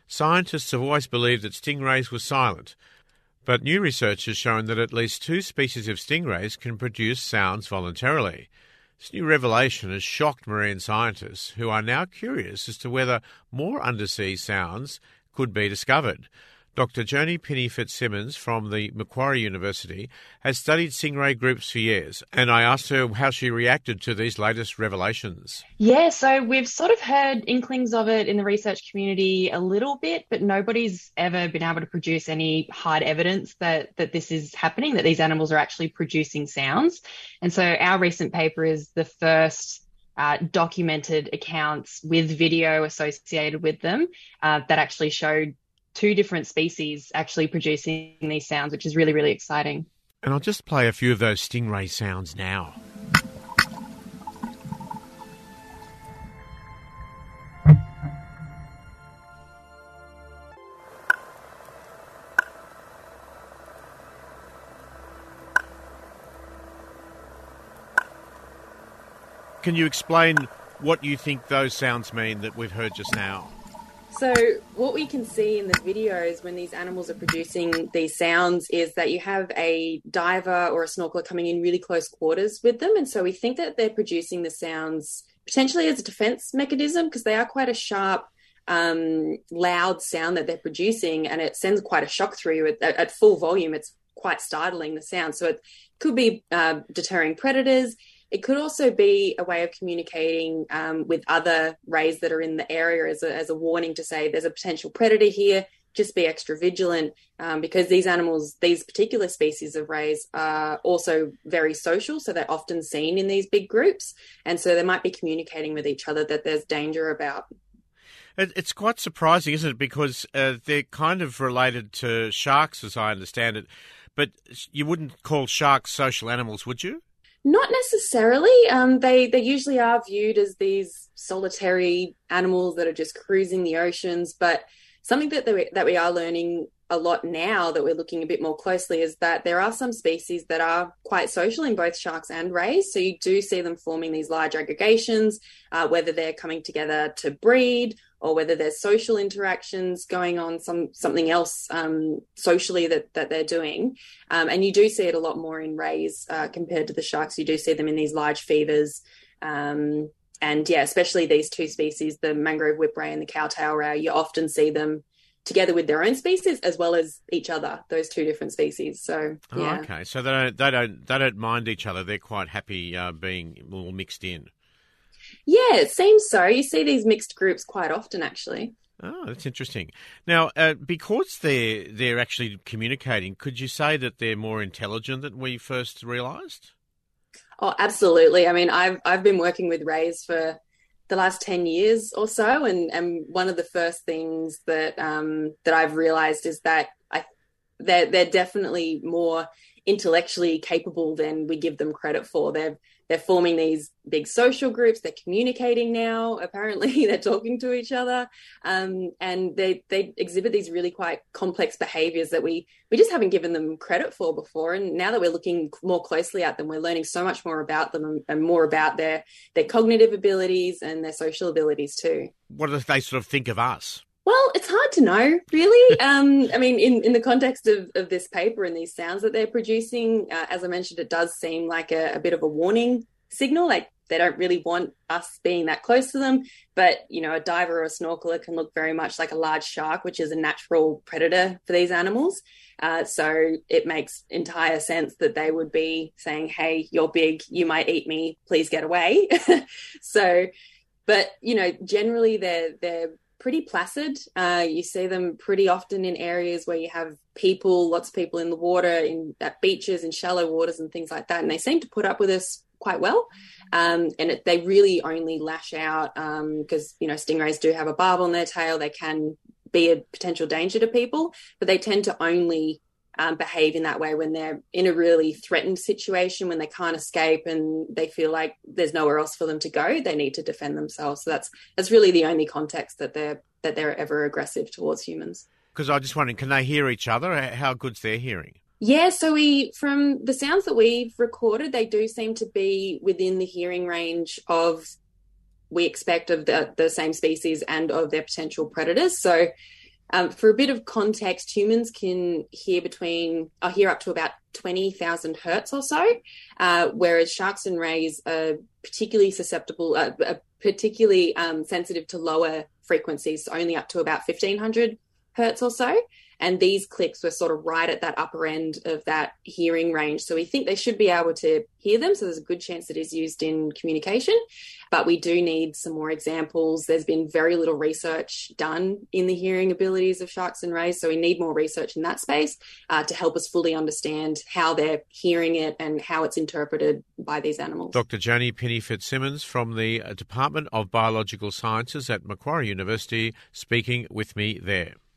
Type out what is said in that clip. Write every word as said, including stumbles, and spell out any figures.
Scientists have always believed that stingrays were silent, but new research has shown that at least two species of stingrays can produce sounds voluntarily. This new revelation has shocked marine scientists, who are now curious as to whether more undersea sounds could be discovered. Doctor Joni Penny-Fitzsimmons from the Macquarie University has studied stingray groups for years, and I asked her how she reacted to these latest revelations. Yeah, so we've sort of heard inklings of it in the research community a little bit, but nobody's ever been able to produce any hard evidence that, that this is happening, that these animals are actually producing sounds. And so our recent paper is the first uh, documented accounts with video associated with them uh, that actually showed two different species actually producing these sounds, which is really, really exciting. And I'll just play a few of those stingray sounds now. Can you explain what you think those sounds mean that we've heard just now? So what we can see in the videos when these animals are producing these sounds is that you have a diver or a snorkeler coming in really close quarters with them. And so we think that they're producing the sounds potentially as a defense mechanism, because they are quite a sharp, um, loud sound that they're producing, and it sends quite a shock through you at, at full volume. It's quite startling, the sound. So it could be uh, deterring predators. It could also be a way of communicating um, with other rays that are in the area as a, as a warning to say there's a potential predator here, just be extra vigilant, um, because these animals, these particular species of rays are also very social, so they're often seen in these big groups, and so they might be communicating with each other that there's danger about. It's quite surprising, isn't it, because uh, they're kind of related to sharks, as I understand it, but you wouldn't call sharks social animals, would you? Not necessarily. Um, they they usually are viewed as these solitary animals that are just cruising the oceans. But something that they, that we are learning a lot now that we're looking a bit more closely is that there are some species that are quite social in both sharks and rays. So you do see them forming these large aggregations, uh, whether they're coming together to breed or whether there's social interactions going on, some something else um, socially that, that they're doing. Um, and you do see it a lot more in rays uh, compared to the sharks. You do see them in these large fevers. Um, and yeah, especially these two species, the mangrove whip ray and the cowtail ray, you often see them together with their own species as well as each other, those two different species. So yeah. Oh, okay. So they don't they don't they don't mind each other. They're quite happy uh, being all mixed in. Yeah, it seems so. You see these mixed groups quite often, actually. Oh, that's interesting. Now, uh, because they're they're actually communicating, could you say that they're more intelligent than we first realised? Oh, absolutely. I mean, I've I've been working with rays for the last ten years or so, and, and one of the first things that um, that I've realised is that I they're they're definitely more intellectually capable than we give them credit for. They're they're forming these big social groups. They're communicating now. Apparently, they're talking to each other, um, and they they exhibit these really quite complex behaviours that we we just haven't given them credit for before. And now that we're looking more closely at them, we're learning so much more about them and, and more about their their cognitive abilities and their social abilities too. What do they sort of think of us? Well, it's hard to know, really. um, I mean, in, in the context of, of this paper and these sounds that they're producing, uh, as I mentioned, it does seem like a, a bit of a warning signal. Like they don't really want us being that close to them. But, you know, a diver or a snorkeler can look very much like a large shark, which is a natural predator for these animals. Uh, so it makes entire sense that they would be saying, hey, you're big, you might eat me, please get away. so, but, you know, generally they're they're pretty placid. Uh, you see them pretty often in areas where you have people, lots of people in the water, in at beaches and shallow waters and things like that. And they seem to put up with us quite well. Um, and it, they really only lash out because, um, you know, stingrays do have a barb on their tail. They can be a potential danger to people, but they tend to only um, behave in that way when they're in a really threatened situation, when they can't escape and they feel like there's nowhere else for them to go. They need to defend themselves. So that's that's really the only context that they're that they're ever aggressive towards humans. Because I was just wondering, can they hear each other? How good's their hearing? Yeah, so we from the sounds that we've recorded, they do seem to be within the hearing range of we expect of the, the same species and of their potential predators. So Um, for a bit of context, humans can hear between, or hear up to about twenty thousand hertz or so, uh, whereas sharks and rays are particularly susceptible, uh, are particularly um, sensitive to lower frequencies, so only up to about fifteen hundred hertz or so. And these clicks were sort of right at that upper end of that hearing range. So we think they should be able to hear them. So there's a good chance it is used in communication. But we do need some more examples. There's been very little research done in the hearing abilities of sharks and rays. So we need more research in that space uh, to help us fully understand how they're hearing it and how it's interpreted by these animals. Doctor Janie Penny-Fitzsimmons from the Department of Biological Sciences at Macquarie University speaking with me there.